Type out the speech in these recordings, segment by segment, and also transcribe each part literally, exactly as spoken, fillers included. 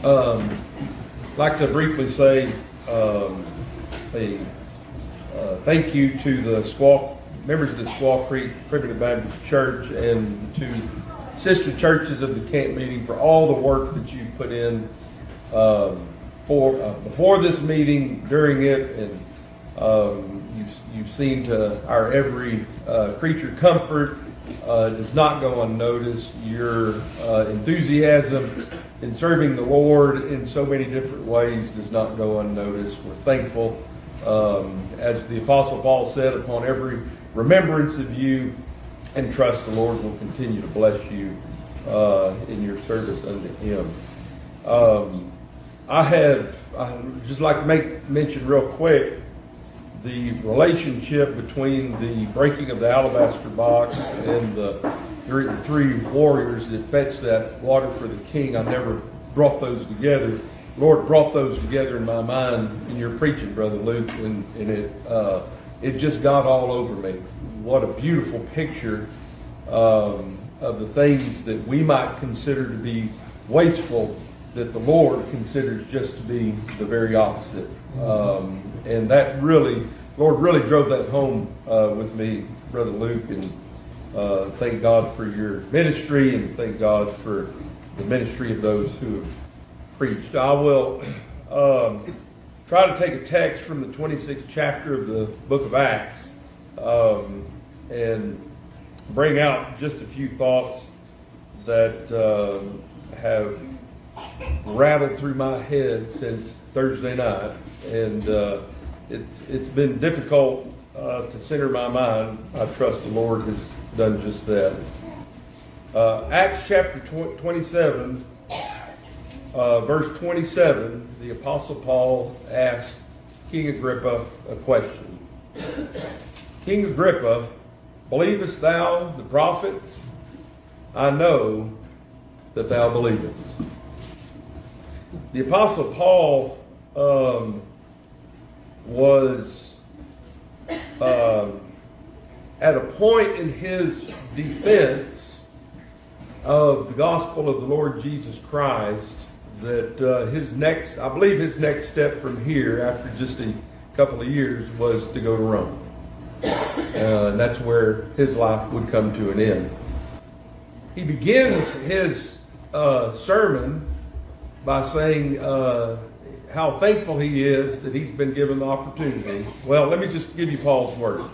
Um, I'd like to briefly say um, a uh, thank you to the Squaw, members of the Squaw Creek Primitive Baptist Church and to sister churches of the camp meeting for all the work that you've put in um, for uh, before this meeting, during it, and um, you've, you've seen to our every uh, creature comfort. Uh, does not go unnoticed. Your uh, enthusiasm in serving the Lord in so many different ways does not go unnoticed. We're thankful. Um, as the Apostle Paul said, upon every remembrance of you, and trust the Lord will continue to bless you uh, in your service unto Him. Um, I have, I just like to make mention real quick, the relationship between the breaking of the alabaster box and the three, three warriors that fetched that water for the king. I never brought those together. Lord brought those together in my mind in your preaching, Brother Luke, and, and it uh, it just got all over me. What a beautiful picture um, of the things that we might consider to be wasteful, that the Lord considers just to be the very opposite. Um, and that really, Lord really drove that home uh, with me, Brother Luke, and uh, thank God for your ministry, and thank God for the ministry of those who have preached. I will um, try to take a text from the twenty-sixth chapter of the book of Acts um, and bring out just a few thoughts that uh, have rattled through my head since Thursday night, and uh, it's it's been difficult uh, to center my mind. I trust the Lord has done just that. Uh, Acts chapter twenty-seven, uh, verse twenty-seven, the Apostle Paul asked King Agrippa a question. King Agrippa, believest thou the prophets? I know that thou believest. The Apostle Paul um, was um, at a point in his defense of the gospel of the Lord Jesus Christ that uh, his next, I believe his next step from here after just a couple of years was to go to Rome. Uh, and that's where his life would come to an end. He begins his uh, sermon by saying uh, how thankful he is that he's been given the opportunity. Well, let me just give you Paul's word.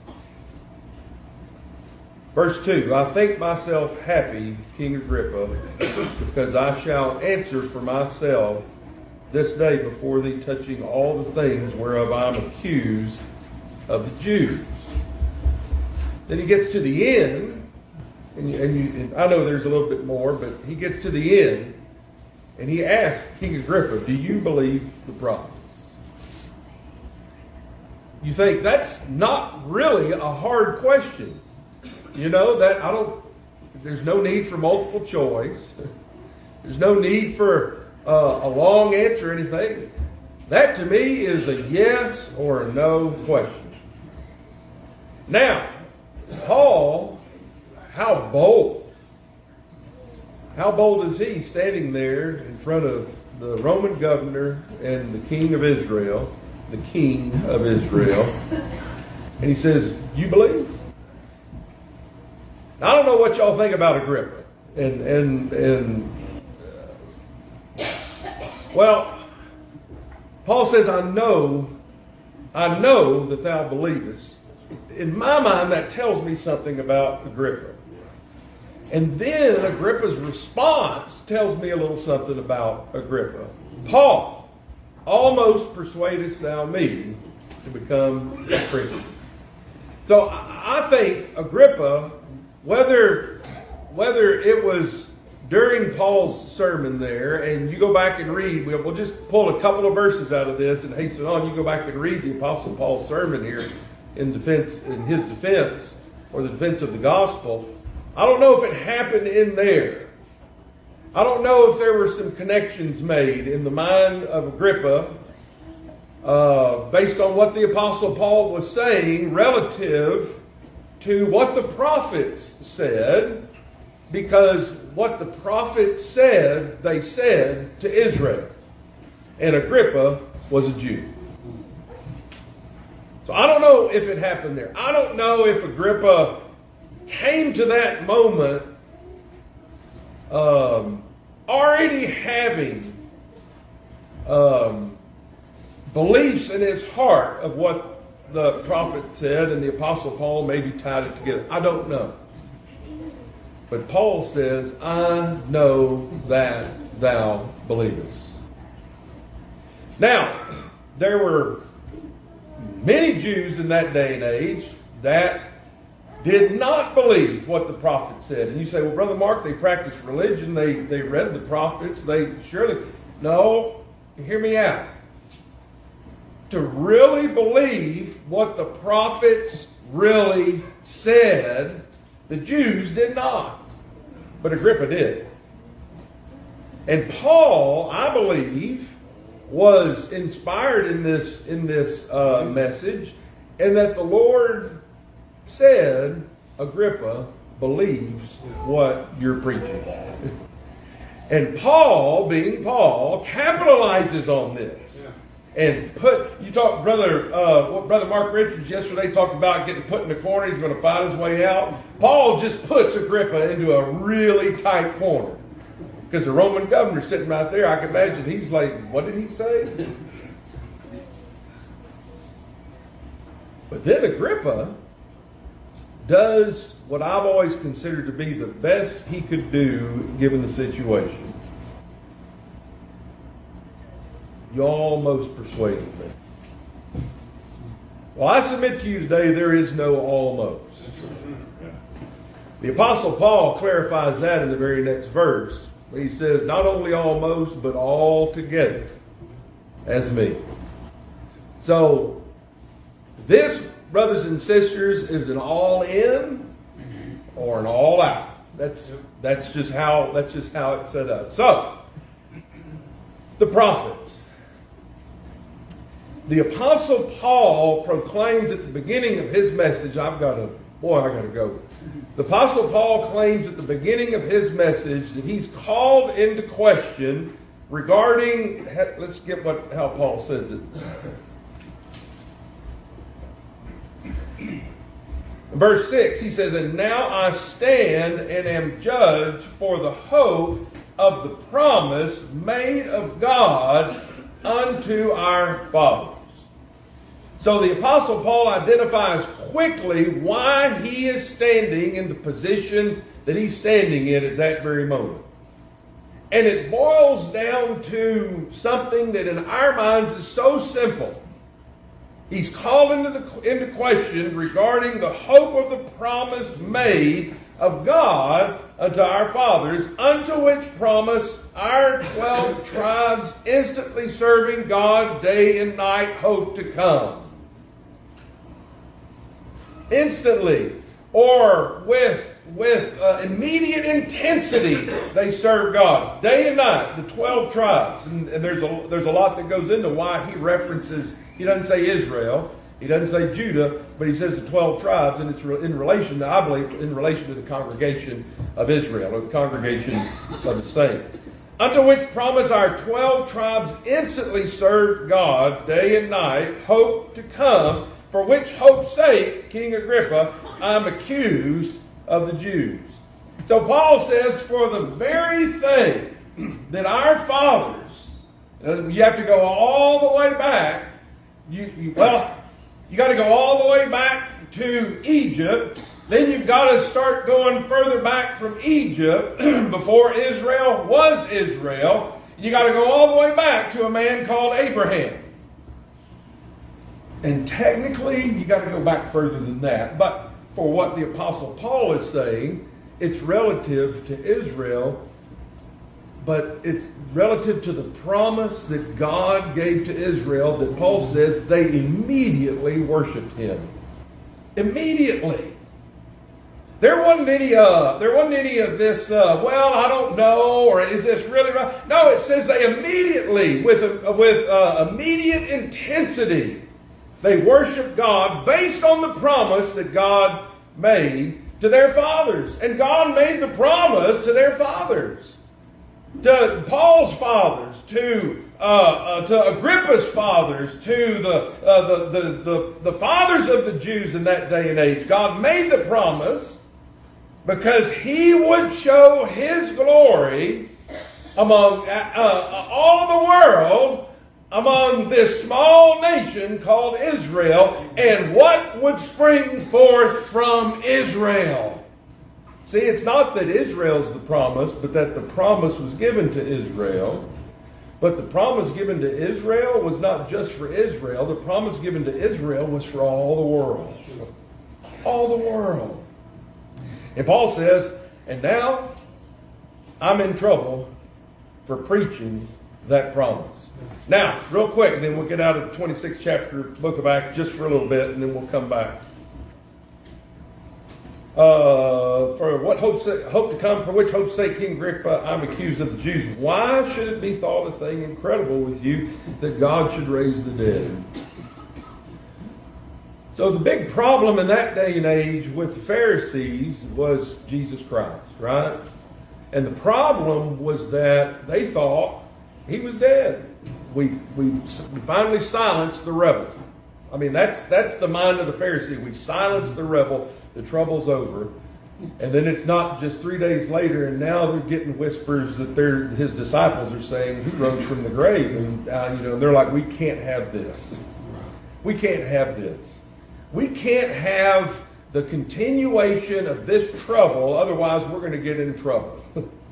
Verse two, I think myself happy, King Agrippa, because I shall answer for myself this day before thee touching all the things whereof I am accused of the Jews. Then he gets to the end, and, you, and, you, and I know there's a little bit more, but he gets to the end, and he asked King Agrippa, do you believe the prophets? You think that's not really a hard question. You know, that I don't, there's no need for multiple choice. There's no need for uh, a long answer or anything. That to me is a yes or a no question. Now, Paul, how bold. How bold is he standing there in front of the Roman governor and the king of Israel, the king of Israel, and he says, you believe? Now, I don't know what y'all think about Agrippa. And, and, and uh, well, Paul says, I know, I know that thou believest. In my mind, that tells me something about Agrippa. And then Agrippa's response tells me a little something about Agrippa. Paul, almost persuadest thou me to become a Christian. So I think Agrippa, whether whether it was during Paul's sermon there, and you go back and read, we'll, we'll just pull a couple of verses out of this and hasten on. You go back and read the Apostle Paul's sermon here in defense, in his defense, or the defense of the gospel. I don't know if it happened in there. I don't know if there were some connections made in the mind of Agrippa uh, based on what the Apostle Paul was saying relative to what the prophets said, because what the prophet said they said to Israel. And Agrippa was a Jew. So I don't know if it happened there. I don't know if Agrippa came to that moment um, already having um, beliefs in his heart of what the prophet said, and the Apostle Paul maybe tied it together. I don't know. But Paul says, I know that thou believest. Now, there were many Jews in that day and age that did not believe what the prophet said. And you say, well, Brother Mark, they practiced religion. They, they read the prophets. They surely... No, hear me out. To really believe what the prophets really said, the Jews did not. But Agrippa did. And Paul, I believe, was inspired in this in this uh, message, and that the Lord said, Agrippa believes what you're preaching. And Paul, being Paul, capitalizes on this. And put, you talk, brother, uh, what Brother Mark Richards yesterday talked about getting put in the corner. He's going to fight his way out. Paul just puts Agrippa into a really tight corner. Because the Roman governor sitting right there, I can imagine he's like, what did he say? But then Agrippa does what I've always considered to be the best he could do given the situation. You almost persuaded me. Well, I submit to you today, there is no almost. The Apostle Paul clarifies that in the very next verse. He says, not only almost, but altogether as me. So, this, brothers and sisters, is an all in or an all out. That's that's just how that's just how it's set up. So, the prophets. The Apostle Paul proclaims at the beginning of his message, I've got to, boy, I got to go. The Apostle Paul claims at the beginning of his message that he's called into question regarding, let's get what how Paul says it. Verse six, he says, and now I stand and am judged for the hope of the promise made of God unto our fathers. So the Apostle Paul identifies quickly why he is standing in the position that he's standing in at that very moment. And it boils down to something that in our minds is so simple. He's called into, the, into question regarding the hope of the promise made of God unto our fathers, unto which promise our twelve tribes instantly serving God day and night hope to come. Instantly, or with with uh, immediate intensity, they serve God day and night. The twelve tribes, and, and there's a there's a lot that goes into why he references. He doesn't say Israel, he doesn't say Judah, but he says the twelve tribes, and it's in relation to, I believe, in relation to the congregation of Israel, or the congregation of the saints. Unto which promise our twelve tribes instantly serve God day and night, hope to come. For which hope's sake, King Agrippa, I'm accused of the Jews. So Paul says, for the very thing that our fathers, you have to go all the way back, you, you well, you got to go all the way back to Egypt, then you've got to start going further back from Egypt, before Israel was Israel, you got to go all the way back to a man called Abraham. And technically, you got to go back further than that. But for what the Apostle Paul is saying, it's relative to Israel, but it's relative to the promise that God gave to Israel that Paul says they immediately worshiped him. Immediately. There wasn't any, uh, there wasn't any of this, uh, well, I don't know, or is this really right? No, it says they immediately, with, a, with uh, immediate intensity, they worship God based on the promise that God made to their fathers. And God made the promise to their fathers. To Paul's fathers, to uh, uh, to Agrippa's fathers, to the, uh, the, the, the, the fathers of the Jews in that day and age. God made the promise because He would show His glory among uh, uh, all of the world, among this small nation called Israel, and what would spring forth from Israel. See, it's not that Israel's the promise, but that the promise was given to Israel. But the promise given to Israel was not just for Israel. The promise given to Israel was for all the world. All the world. And Paul says, and now I'm in trouble for preaching that promise. Now, real quick, then we'll get out of the twenty-sixth chapter, book of Acts, just for a little bit, and then we'll come back. Uh, for what hope, hope to come, for which hope's sake, King Agrippa, I'm accused of the Jews. Why should it be thought a thing incredible with you that God should raise the dead? So the big problem in that day and age with the Pharisees was Jesus Christ, right? And the problem was that they thought He was dead. We we finally silenced the rebel. I mean, that's that's the mind of the Pharisee. We silenced the rebel. The trouble's over. And then it's not just three days later, and now they're getting whispers that they're, his disciples are saying He rose from the grave. And uh, you know, they're like, we can't have this. We can't have this. We can't have the continuation of this trouble, otherwise we're going to get in trouble.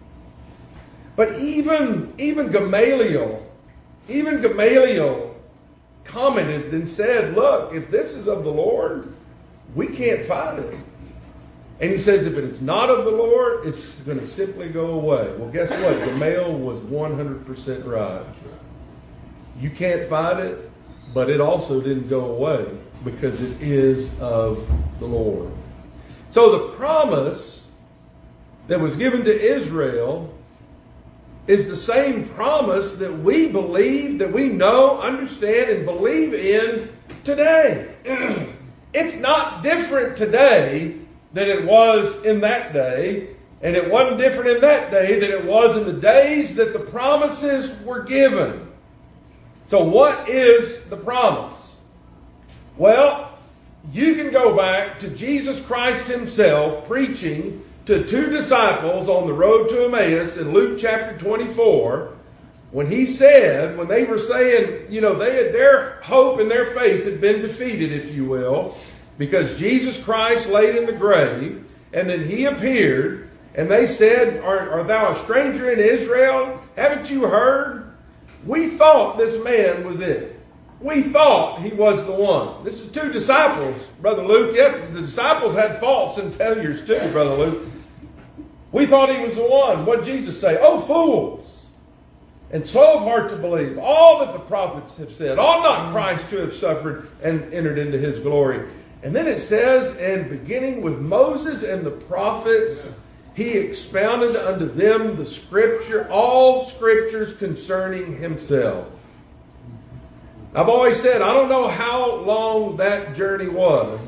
But even, even Gamaliel, even Gamaliel commented and said, look, if this is of the Lord, we can't fight it. And he says if it is not of the Lord, it's going to simply go away. Well, guess what? Gamaliel was one hundred percent right. You can't fight it, but it also didn't go away because it is of the Lord. So the promise that was given to Israel is the same promise that we believe, that we know, understand, and believe in today. It's not different today than it was in that day, and it wasn't different in that day than it was in the days that the promises were given. So what is the promise? Well, you can go back to Jesus Christ Himself preaching to two disciples on the road to Emmaus in Luke chapter twenty-four, when He said, when they were saying, you know, they had, their hope and their faith had been defeated, if you will, because Jesus Christ laid in the grave, and then He appeared, and they said, Are, are thou a stranger in Israel? Haven't you heard? We thought this man was it. We thought he was the one. This is two disciples, Brother Luke. Yep, the disciples had faults and failures too, Brother Luke. We thought he was the one. What did Jesus say? Oh, fools, and slow of heart to believe all that the prophets have said. Ought not Christ to have suffered and entered into His glory? And then it says, and beginning with Moses and the prophets, He expounded unto them the scripture, all scriptures concerning Himself. I've always said, I don't know how long that journey was,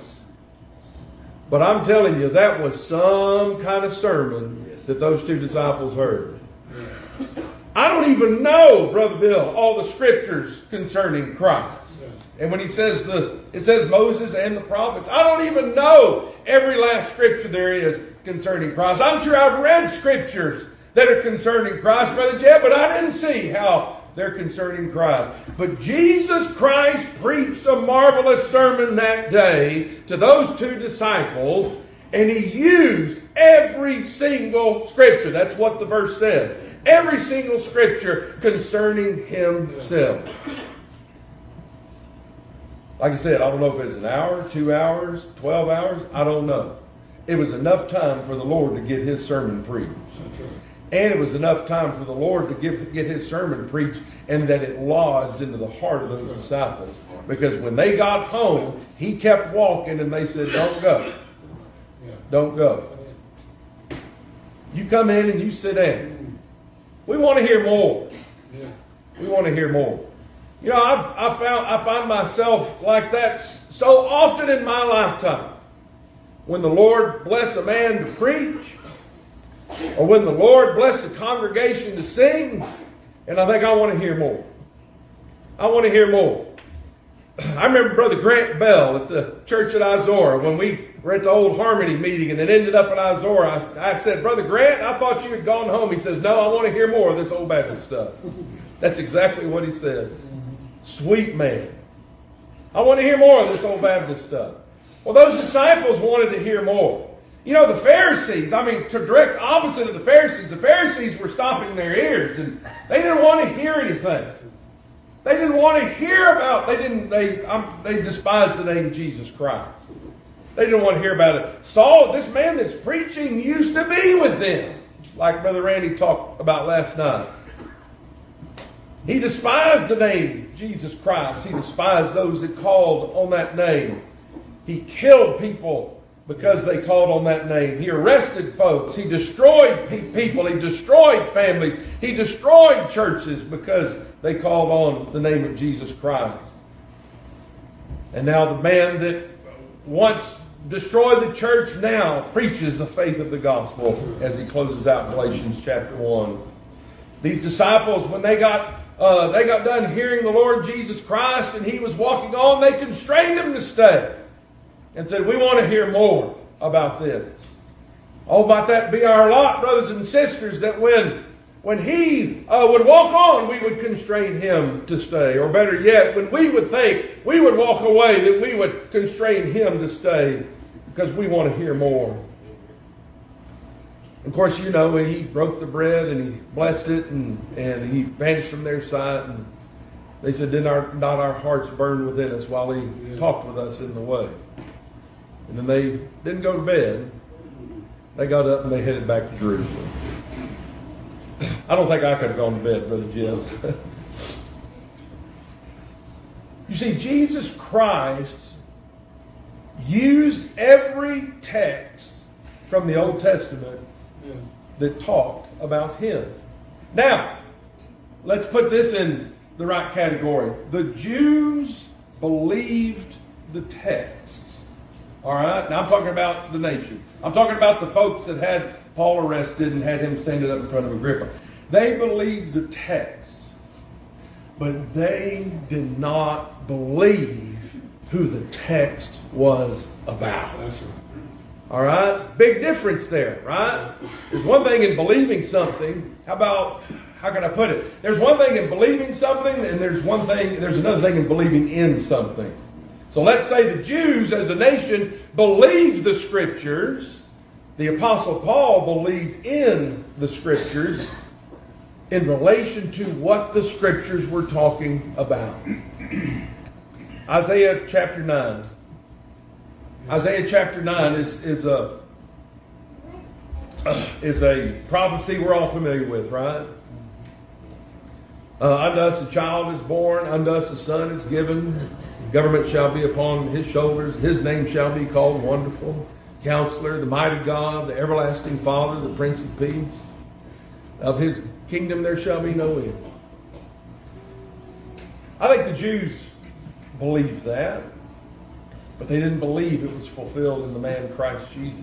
but I'm telling you, that was some kind of sermon that those two disciples heard. I don't even know, Brother Bill, all the scriptures concerning Christ. And when he says the, it says Moses and the prophets, I don't even know every last scripture there is concerning Christ. I'm sure I've read scriptures that are concerning Christ, Brother Jeb, but I didn't see how they're concerning Christ. But Jesus Christ preached a marvelous sermon that day to those two disciples, and He used every single scripture. That's what the verse says. Every single scripture concerning Himself. Like I said, I don't know if it's an hour, two hours, twelve hours. I don't know. It was enough time for the Lord to get His sermon preached. And it was enough time for the Lord to give, get His sermon preached, and that it lodged into the heart of those disciples. Because when they got home, He kept walking, and they said, don't go. Don't go. You come in and you sit down. We want to hear more. We want to hear more. You know, I've, I found I find myself like that so often in my lifetime. when the Lord bless a man to preach, or when the Lord bless a congregation to sing, and I think I want to hear more. I want to hear more. I remember Brother Grant Bell at the church at Izora when we were at the old Harmony meeting and it ended up at Izora. I, I said, Brother Grant, I thought you had gone home. He says, no, I want to hear more of this old Baptist stuff. That's exactly what he said. Sweet man. I want to hear more of this old Baptist stuff. Well, those disciples wanted to hear more. You know, the Pharisees, I mean, to direct opposite of the Pharisees, the Pharisees were stopping their ears and they didn't want to hear anything. They didn't want to hear about, they didn't, they, um, they despised the name Jesus Christ. They didn't want to hear about it. Saul, this man that's preaching, used to be with them, like Brother Randy talked about last night. He despised the name Jesus Christ. He despised those that called on that name. He killed people because they called on that name. He arrested folks. He destroyed pe- people. He destroyed families. He destroyed churches because they called on the name of Jesus Christ. And now the man that once destroyed the church now preaches the faith of the gospel as he closes out Galatians chapter one. These disciples, when they got uh, they got done hearing the Lord Jesus Christ and he was walking on, they constrained him to stay and said, we want to hear more about this. Oh, might that be our lot, brothers and sisters, that when When he uh, would walk on, we would constrain him to stay. Or better yet, when we would think we would walk away, that we would constrain him to stay because we want to hear more. Of course, you know, he broke the bread and he blessed it and, and he vanished from their sight. And they said, did our, not our hearts burn within us while he talked with us in the way? And then they didn't go to bed. They got up and they headed back to Jerusalem. I don't think I could have gone to bed, Brother Jim. You see, Jesus Christ used every text from the Old Testament yeah. that talked about him. Now, let's put this in the right category. The Jews believed the text. All right? Now I'm talking about the nation. I'm talking about the folks that had Paul arrested and had him standing up in front of Agrippa. They believed the text, but they did not believe who the text was about. All right? Big difference there, right? There's one thing in believing something. How about, how can I put it? There's one thing in believing something, and there's one thing, there's another thing in believing in something. So let's say the Jews as a nation believed the Scriptures. The Apostle Paul believed in the Scriptures in relation to what the Scriptures were talking about. Isaiah chapter nine. Isaiah chapter nine is, is, a, is a prophecy we're all familiar with, right? Uh, unto us a child is born, unto us a son is given. Government shall be upon his shoulders. His name shall be called Wonderful, Counselor, the Mighty God, the Everlasting Father, the Prince of Peace. Of his kingdom there shall be no end. I think the Jews believed that, but they didn't believe it was fulfilled in the man Christ Jesus.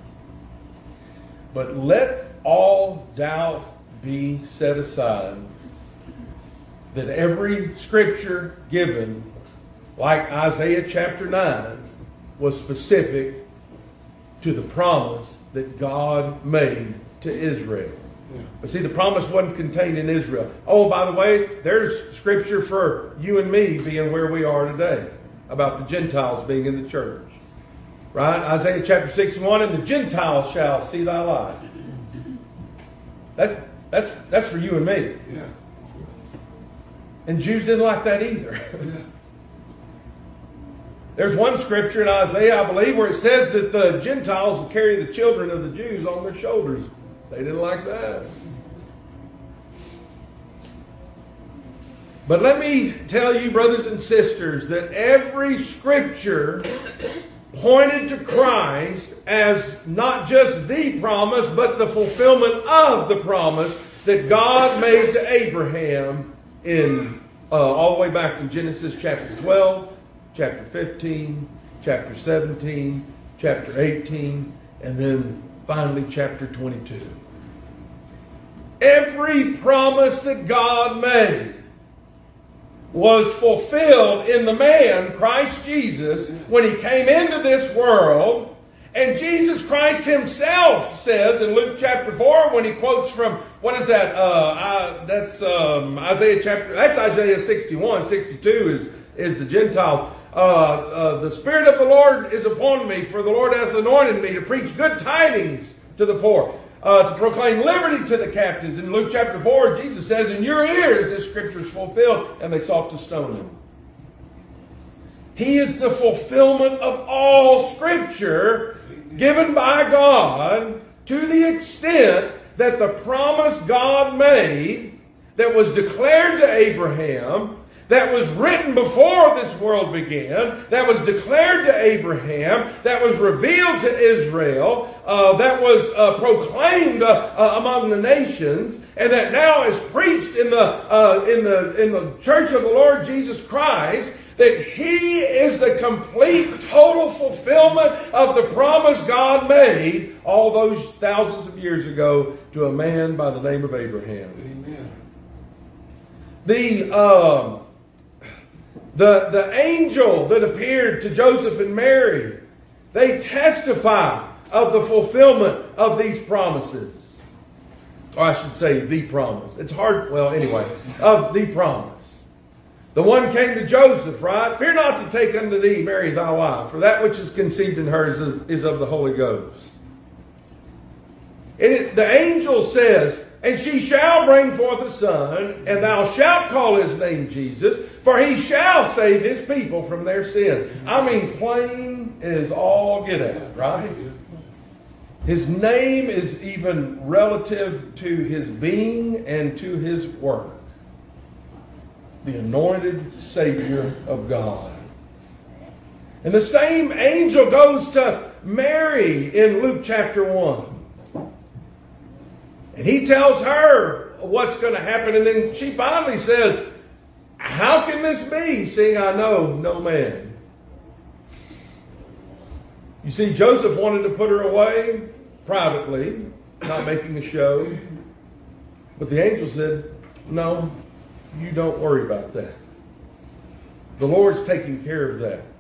But let all doubt be set aside that every scripture given, like Isaiah chapter nine, was specific to the promise that God made to Israel. Yeah. But see, the promise wasn't contained in Israel. Oh, by the way, there's scripture for you and me being where we are today about the Gentiles being in the church. Right? Isaiah chapter sixty-one, and the Gentiles shall see thy light. That's, that's, that's for you and me. Yeah. And Jews didn't like that either. Yeah. There's one scripture in Isaiah, I believe, where it says that the Gentiles will carry the children of the Jews on their shoulders. They didn't like that. But let me tell you, brothers and sisters, that every scripture pointed to Christ as not just the promise, but the fulfillment of the promise that God made to Abraham in uh, all the way back from Genesis chapter twelve, chapter fifteen, chapter seventeen, chapter eighteen, and then finally chapter twenty-two. Every promise that God made was fulfilled in the man, Christ Jesus, when he came into this world. And Jesus Christ himself says in Luke chapter four, when he quotes from, what is that? Uh, I, that's um, Isaiah chapter, that's Isaiah sixty-one. sixty-two is, is the Gentiles. Uh, uh, the Spirit of the Lord is upon me, for the Lord hath anointed me to preach good tidings to the poor, uh, to proclaim liberty to the captives. In Luke chapter four, Jesus says, in your ears this scripture is fulfilled, and they sought to stone him. He is the fulfillment of all scripture given by God, to the extent that the promise God made that was declared to Abraham, that was written before this world began, that was declared to Abraham, that was revealed to Israel, uh, that was uh, proclaimed uh, uh, among the nations, and that now is preached in the uh, in the in the church of the Lord Jesus Christ, that He is the complete, total fulfillment of the promise God made all those thousands of years ago to a man by the name of Abraham. Amen. The um, the the angel that appeared to Joseph and Mary, they testify of the fulfillment of these promises. Or I should say the promise. It's hard, well, anyway, of the promise. The one came to Joseph, right? Fear not to take unto thee Mary thy wife, for that which is conceived in her is, is of the Holy Ghost. And it, the angel says, and she shall bring forth a son, and thou shalt call his name Jesus, for he shall save his people from their sin. I mean, plain as all get out, right? His name is even relative to his being and to his work. The anointed Savior of God. And the same angel goes to Mary in Luke chapter one. And he tells her what's going to happen. And then she finally says, how can this be, seeing I know no man? You see, Joseph wanted to put her away privately, not making a show. But the angel said, no, you don't worry about that. The Lord's taking care of that.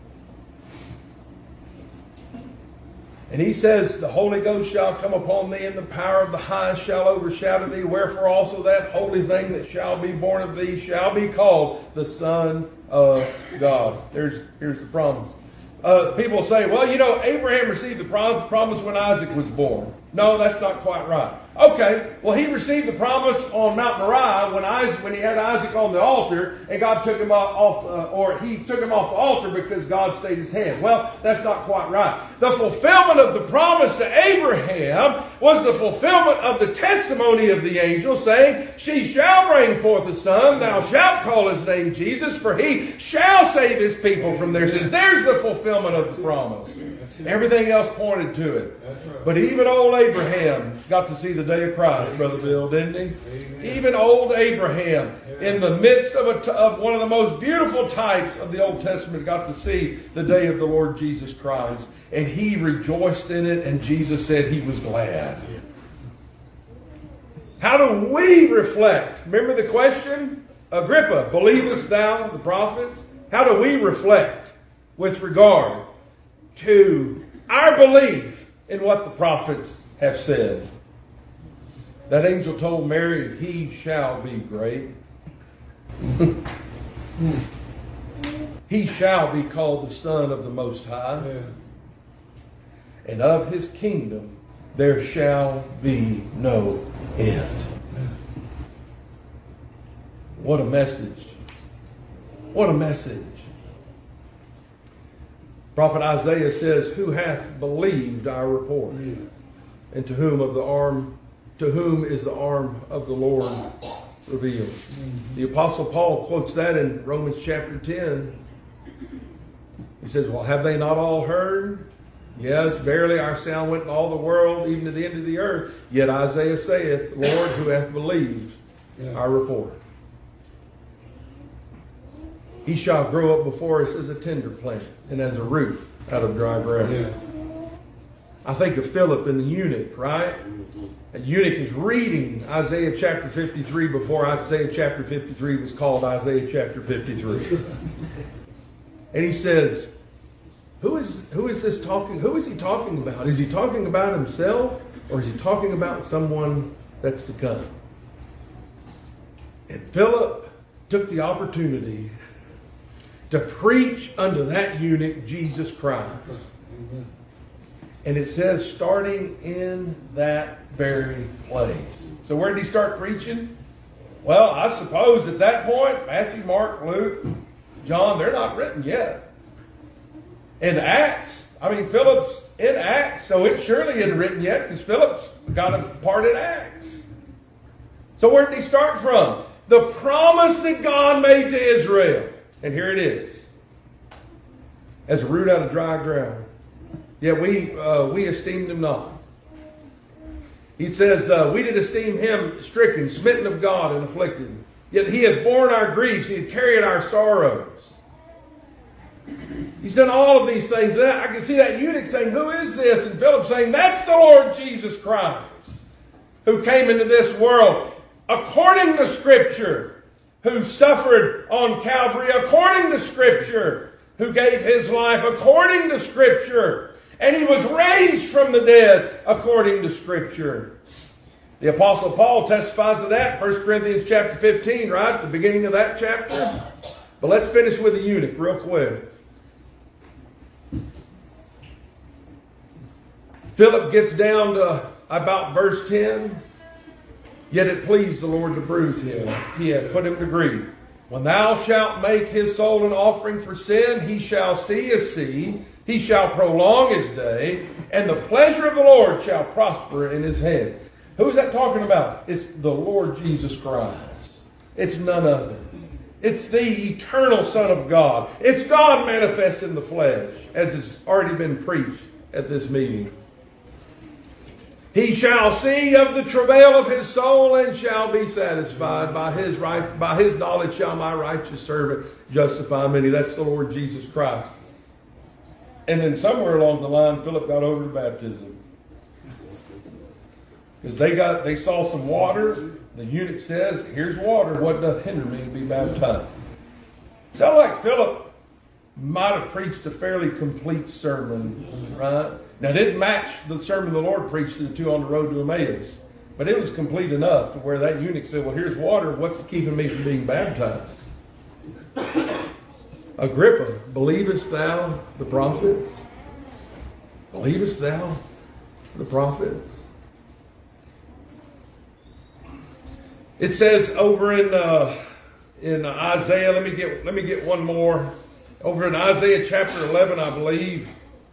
And he says, the Holy Ghost shall come upon thee, and the power of the highest shall overshadow thee. Wherefore also that holy thing that shall be born of thee shall be called the Son of God. There's, here's the promise. Uh, people say, well, you know, Abraham received the prom- promise when Isaac was born. No, that's not quite right. Okay, well, he received the promise on Mount Moriah when Isaac, when he had Isaac on the altar, and God took him off, uh, or he took him off the altar because God stayed his hand. Well, that's not quite right. The fulfillment of the promise to Abraham was the fulfillment of the testimony of the angel, saying, she shall bring forth a son, thou shalt call his name Jesus, for he shall save his people from their sins. There's the fulfillment of the promise. Everything else pointed to it. Right. But even old Abraham got to see the day of Christ, Brother Bill, didn't he? Amen. Even old Abraham, Amen. In the midst of, a t- of one of the most beautiful types of the Old Testament, got to see the day of the Lord Jesus Christ. And he rejoiced in it, and Jesus said he was glad. How do we reflect? Remember the question? Agrippa, believest thou the prophets? How do we reflect with regard to our belief in what the prophets have said? That angel told Mary, he shall be great. He shall be called the Son of the Most High. Yeah. And of his kingdom there shall be no end. What a message. What a message. Prophet Isaiah says, who hath believed our report? Yeah. And to whom of the arm, to whom is the arm of the Lord revealed? Mm-hmm. The Apostle Paul quotes that in Romans chapter ten. He says, well, have they not all heard? Yes, verily our sound went in all the world, even to the end of the earth. Yet Isaiah saith, Lord, who hath believed yeah. our report? He shall grow up before us as a tender plant and as a root out of dry ground. Yeah. I think of Philip and the eunuch, right? A eunuch is reading Isaiah chapter fifty-three before Isaiah chapter fifty-three was called Isaiah chapter fifty-three. And he says, who is, who is this talking? Who is he talking about? Is he talking about himself, or is he talking about someone that's to come? And Philip took the opportunity to preach unto that eunuch Jesus Christ. And it says, starting in that very place. So where did he start preaching? Well, I suppose at that point, Matthew, Mark, Luke, John, they're not written yet. In Acts, I mean, Philip's in Acts, so it surely isn't written yet because Philip's got a part in Acts. So where did he start from? The promise that God made to Israel. And here it is. As a root out of dry ground. Yet we uh, we esteemed him not. He says, uh, we did esteem him stricken, smitten of God, and afflicted. Yet he hath borne our griefs, he hath carried our sorrows. He's done all of these things. I can see that eunuch saying, who is this? And Philip saying, that's the Lord Jesus Christ, who came into this world according to Scripture, who suffered on Calvary according to Scripture, who gave his life according to Scripture, and he was raised from the dead according to Scripture. The Apostle Paul testifies to that in First Corinthians chapter fifteen, right? At the beginning of that chapter. But let's finish with the eunuch real quick. Philip gets down to about verse ten. Yet it pleased the Lord to bruise him. He hath put him to grief. When thou shalt make his soul an offering for sin, he shall see his seed. He shall prolong his day, and the pleasure of the Lord shall prosper in his hand. Who's that talking about? It's the Lord Jesus Christ. It's none other. It's the eternal Son of God. It's God manifest in the flesh, as has already been preached at this meeting. He shall see of the travail of his soul and shall be satisfied. By his right, by his knowledge shall my righteous servant justify many. That's the Lord Jesus Christ. And then somewhere along the line, Philip got over to baptism. Because they got, they saw some water. The eunuch says, here's water. What doth hinder me to be baptized? Sounds like Philip might have preached a fairly complete sermon, right? Now, it didn't match the sermon the Lord preached to the two on the road to Emmaus. But it was complete enough to where that eunuch said, well, here's water. What's keeping me from being baptized? Agrippa, believest thou the prophets? Believest thou the prophets? It says over in uh, in Isaiah, let me get let me get one more. Over in Isaiah chapter eleven, I believe.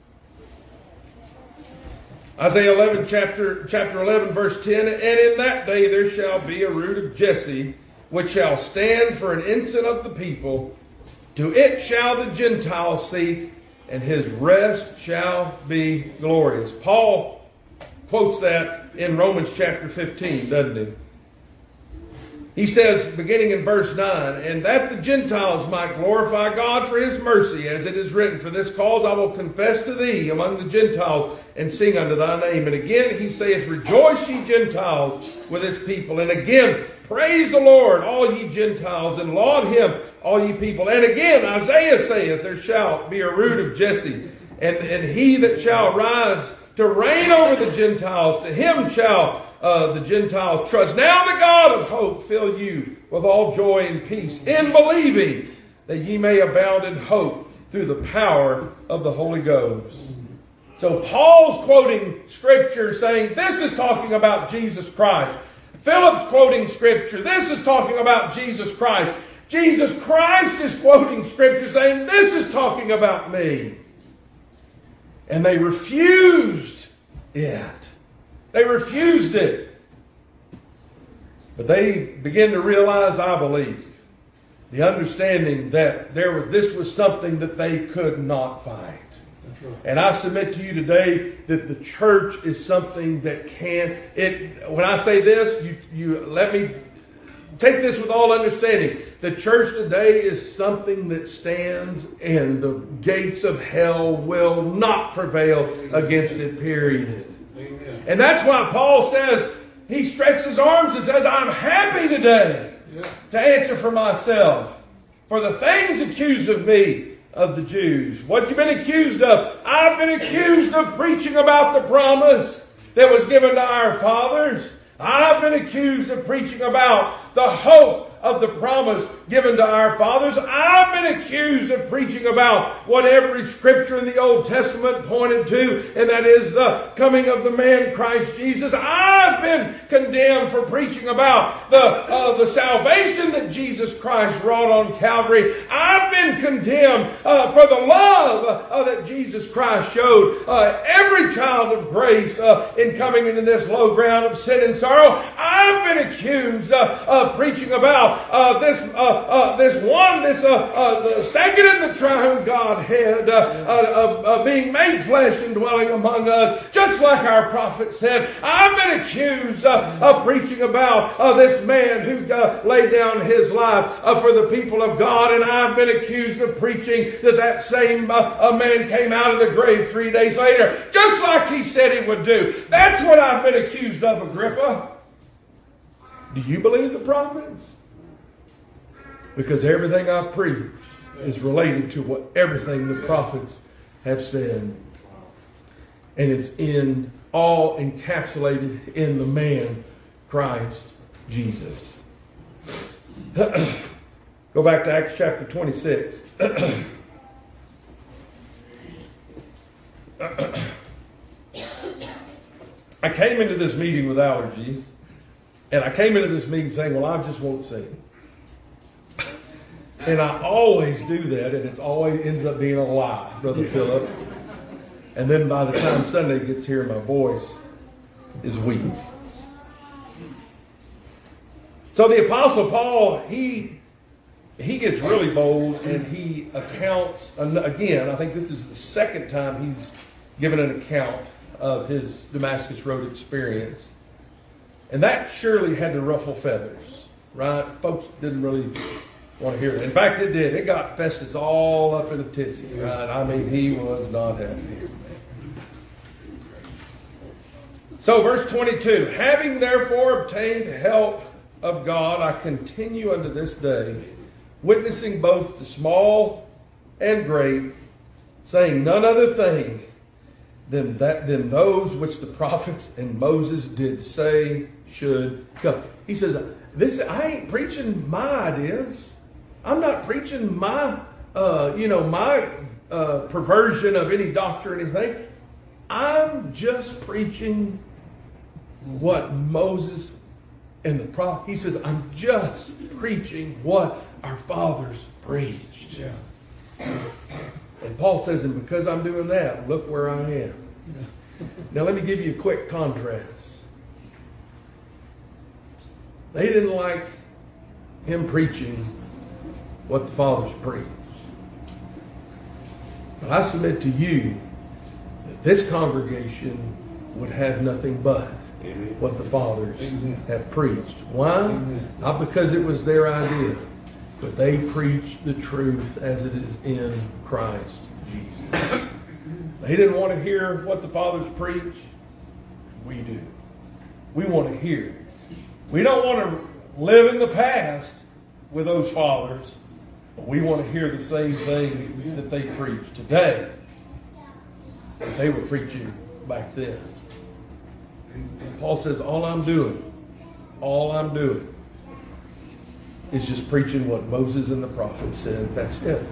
Isaiah eleven, chapter, chapter eleven, verse ten. And in that day there shall be a root of Jesse, which shall stand for an ensign of the people. To it shall the Gentiles seek, and his rest shall be glorious. Paul quotes that in Romans chapter fifteen, doesn't he? He says, beginning in verse nine, and that the Gentiles might glorify God for his mercy, as it is written, for this cause I will confess to thee among the Gentiles, and sing unto thy name. And again he saith, rejoice ye Gentiles with his people. And again, praise the Lord, all ye Gentiles, and laud him, all ye people. And again, Isaiah saith, there shall be a root of Jesse, and, and he that shall rise to reign over the Gentiles, to him shall uh, the Gentiles trust. Now the God of hope fill you with all joy and peace in believing, that ye may abound in hope through the power of the Holy Ghost. So Paul's quoting Scripture saying, this is talking about Jesus Christ. Philip's quoting Scripture. This is talking about Jesus Christ. Jesus Christ is quoting Scripture saying, this is talking about me. And they refused it. They refused it. But they began to realize, I believe, the understanding that there was this was something that they could not fight. Right. And I submit to you today that the church is something that can. It. When I say this, you you let me take this with all understanding. The church today is something that stands, and the gates of hell will not prevail against it, period. Amen. And that's why Paul says, he stretches his arms and says, I'm happy today yeah. to answer for myself for the things accused of me of the Jews. What you been accused of? I've been accused of preaching about the promise that was given to our fathers. I've been accused of preaching about the hope of the promise given to our fathers. I've been accused of preaching about what every scripture in the Old Testament pointed to, and that is the coming of the man Christ Jesus. I've been condemned for preaching about the, uh, the salvation that Jesus Christ wrought on Calvary. I've been condemned uh, for the love uh, that Jesus Christ showed uh, every child of grace uh, in coming into this low ground of sin and sorrow. I've been accused uh, of preaching about Uh, this uh, uh, this one, this uh, uh, the second in the triune Godhead, uh, uh, uh, being made flesh and dwelling among us, just like our prophet said. I've been accused uh, of preaching about uh, this man who uh, laid down his life uh, for the people of God, and I've been accused of preaching that that same uh, man came out of the grave three days later, just like he said he would do. That's what I've been accused of, Agrippa. Do you believe the prophets? Because everything I preach is related to what everything the prophets have said. And it's in all encapsulated in the man, Christ Jesus. Go back to Acts chapter twenty-six. I came into this meeting with allergies. And I came into this meeting saying, well, I just won't sing. And I always do that, and it always ends up being a lie, Brother Philip. And then by the time Sunday gets here, my voice is weak. So the Apostle Paul, he he gets really bold, and he accounts, again, I think this is the second time he's given an account of his Damascus Road experience. And that surely had to ruffle feathers, right? Folks didn't really want to hear it. In fact, it did. It got Festus all up in a tizzy, right? I mean, he was not happy. So, verse twenty-two, having therefore obtained help of God, I continue unto this day, witnessing both the small and great, saying none other thing than that than those which the prophets and Moses did say should come. He says, "This I ain't preaching my ideas. I'm not preaching my, uh, you know, my uh, perversion of any doctrine or anything. I'm just preaching what Moses and the prophet." He says, "I'm just preaching what our fathers preached." Yeah. And Paul says, "And because I'm doing that, look where I am." Yeah. Now let me give you a quick contrast. They didn't like him preaching what the fathers preached. But I submit to you that this congregation would have nothing but Amen. What the fathers Amen. Have preached. Why? Amen. Not because it was their idea, but they preached the truth as it is in Christ Jesus. They didn't want to hear what the fathers preach. We do. We want to hear. We don't want to live in the past with those fathers, but we want to hear the same thing that they preach today that they were preaching back then. And Paul says, all I'm doing, all I'm doing is just preaching what Moses and the prophets said. That's it.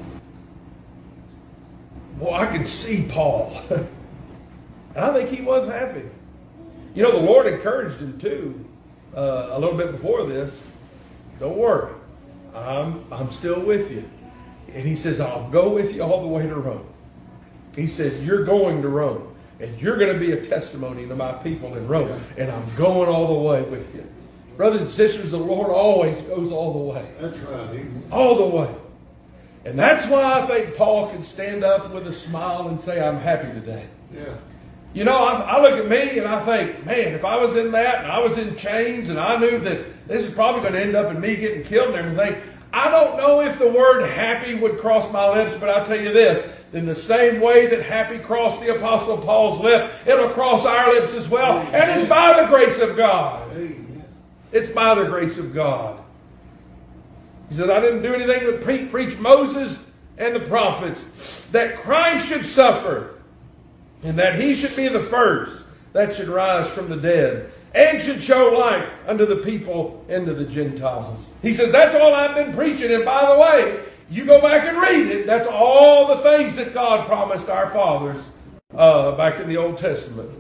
Well, I can see Paul. And I think he was happy. You know, the Lord encouraged him too, uh, a little bit before this. Don't worry. I'm, I'm still with you. And he says, I'll go with you all the way to Rome. He says, you're going to Rome. And you're going to be a testimony to my people in Rome. And I'm going all the way with you. Brothers and sisters, the Lord always goes all the way. That's right. All the way. And that's why I think Paul can stand up with a smile and say, I'm happy today. Yeah. You know, I, I look at me and I think, man, if I was in that and I was in chains and I knew that this is probably going to end up in me getting killed and everything, I don't know if the word happy would cross my lips, but I'll tell you this, in the same way that happy crossed the Apostle Paul's lip, it'll cross our lips as well. And it's by the grace of God. It's by the grace of God. He says, I didn't do anything but pre- preach Moses and the prophets, that Christ should suffer, and that he should be the first that should rise from the dead, and should show light unto the people and to the Gentiles. He says, that's all I've been preaching. And by the way, you go back and read it. That's all the things that God promised our fathers uh, back in the Old Testament.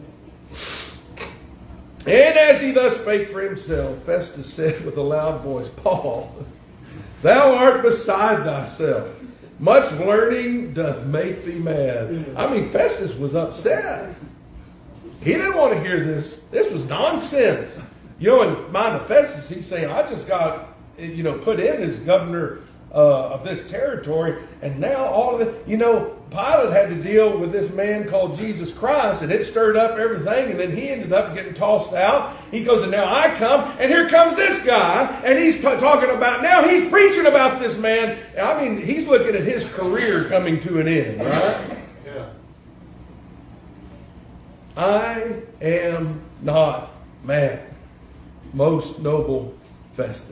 And as he thus spake for himself, Festus said with a loud voice, Paul, thou art beside thyself. Much learning doth make thee mad. I mean, Festus was upset. He didn't want to hear this. This was nonsense. You know, in mind of Festus, he's saying, I just got, you know, put in as governor uh, of this territory, and now all of it, you know, Pilate had to deal with this man called Jesus Christ, and it stirred up everything, and then he ended up getting tossed out. He goes, and now I come, and here comes this guy, and he's t- talking about, now he's preaching about this man. I mean, he's looking at his career coming to an end, right? Yeah. I am not mad, most noble Festus,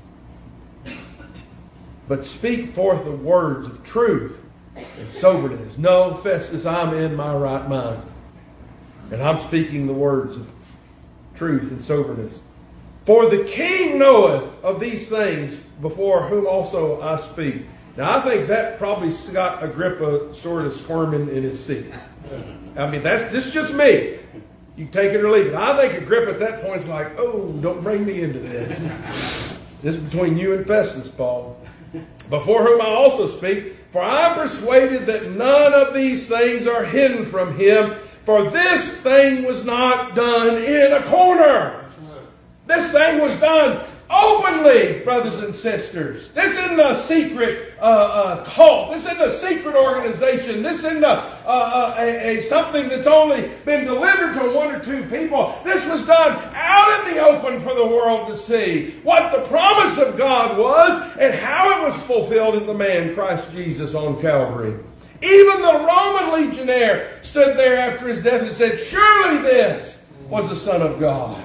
but speak forth the words of truth and soberness. No, Festus, I'm in my right mind, and I'm speaking the words of truth and soberness. For the king knoweth of these things, before whom also I speak. Now, I think that probably got Agrippa sort of squirming in his seat. I mean, that's this is just me. You take it or leave it. I think Agrippa at that point is like, oh, don't bring me into this. This is between you and Festus, Paul. Before whom I also speak, for I am persuaded that none of these things are hidden from him, for this thing was not done in a corner. This thing was done openly, brothers and sisters. This isn't a secret uh, uh, cult. This isn't a secret organization. This isn't a, uh, a, a something that's only been delivered to one or two people. This was done out in the open for the world to see what the promise of God was and how it was fulfilled in the man Christ Jesus on Calvary. Even the Roman legionnaire stood there after his death and said, surely this was the Son of God.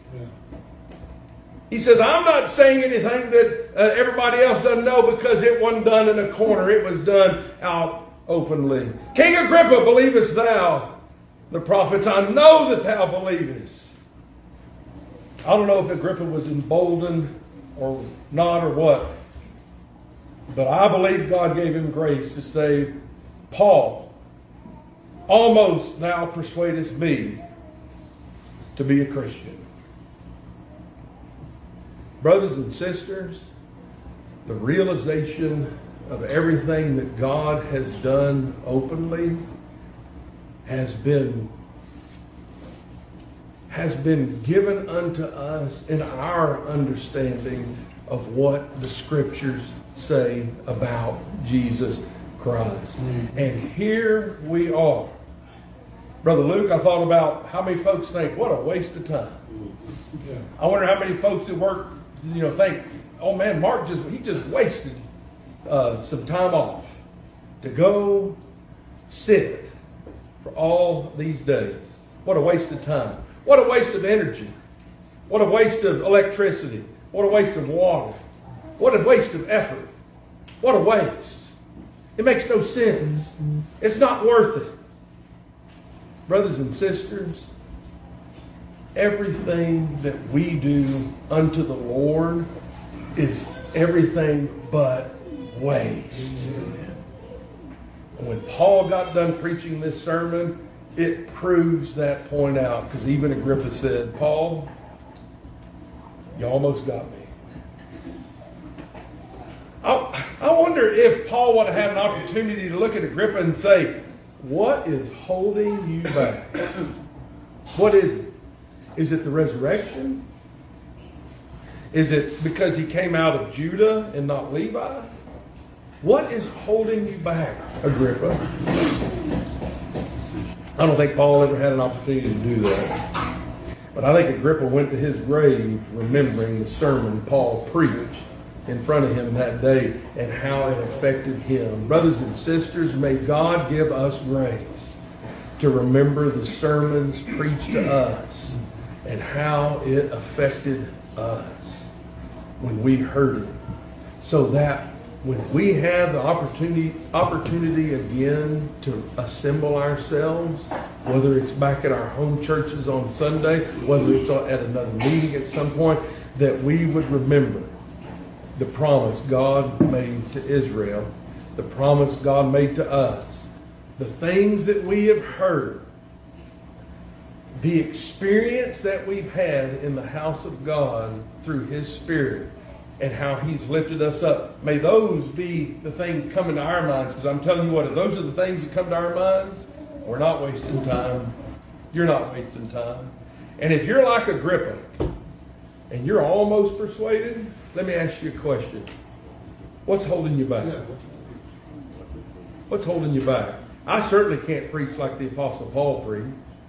He says, I'm not saying anything that uh, everybody else doesn't know, because it wasn't done in a corner. It was done out openly. King Agrippa, believest thou the prophets? I know that thou believest. I don't know if Agrippa was emboldened or not or what, but I believe God gave him grace to say, Paul, almost thou persuadest me to be a Christian. Brothers and sisters, the realization of everything that God has done openly has been, has been given unto us in our understanding of what the Scriptures say about Jesus Christ. And here we are. Brother Luke, I thought about how many folks think, what a waste of time. I wonder how many folks that work, you know, think, oh man, Mark just, he just wasted uh, some time off to go sit for all these days. What a waste of time. What a waste of energy. What a waste of electricity. What a waste of water. What a waste of effort. What a waste. It makes no sense. It's not worth it. Brothers and sisters, everything that we do unto the Lord is everything but waste. And when Paul got done preaching this sermon, it proves that point out, because even Agrippa said, Paul, you almost got me. I, I wonder if Paul would have had an opportunity to look at Agrippa and say, what is holding you back? What is it? Is it the resurrection? Is it because he came out of Judah and not Levi? What is holding you back, Agrippa? I don't think Paul ever had an opportunity to do that. But I think Agrippa went to his grave remembering the sermon Paul preached in front of him that day and how it affected him. Brothers and sisters, may God give us grace to remember the sermons preached to us and how it affected us when we heard it, so that when we have the opportunity opportunity again to assemble ourselves, whether it's back at our home churches on Sunday, whether it's at another meeting at some point, that we would remember the promise God made to Israel, the promise God made to us, the things that we have heard, the experience that we've had in the house of God through His Spirit, and how He's lifted us up. May those be the things coming to our minds, because I'm telling you what, if those are the things that come to our minds, we're not wasting time. You're not wasting time. And if you're like Agrippa, and you're almost persuaded, let me ask you a question. What's holding you back? What's holding you back? I certainly can't preach like the Apostle Paul preached.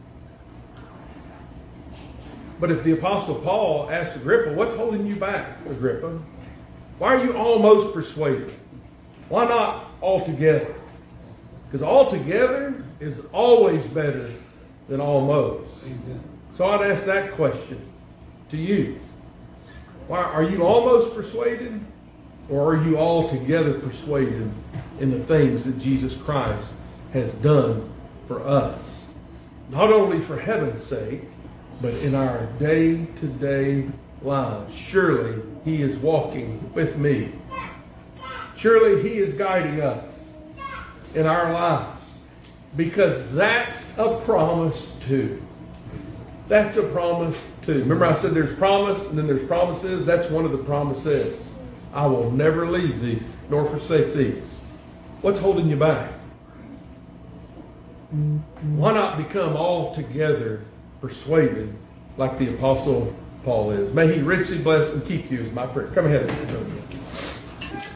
But if the Apostle Paul asked Agrippa, what's holding you back, Agrippa? Why are you almost persuaded? Why not altogether? Because altogether is always better than almost. So I'd ask that question to you. Why are you almost persuaded, or are you altogether persuaded in the things that Jesus Christ has done for us? Not only for heaven's sake, but in our day-to-day lives. Surely He is walking with me. Surely He is guiding us in our lives. Because that's a promise too. That's a promise too. Remember I said there's promise and then there's promises? That's one of the promises. I will never leave thee nor forsake thee. What's holding you back? Why not become altogether persuaded like the Apostle Paul is? May He richly bless and keep you is my prayer. Come ahead.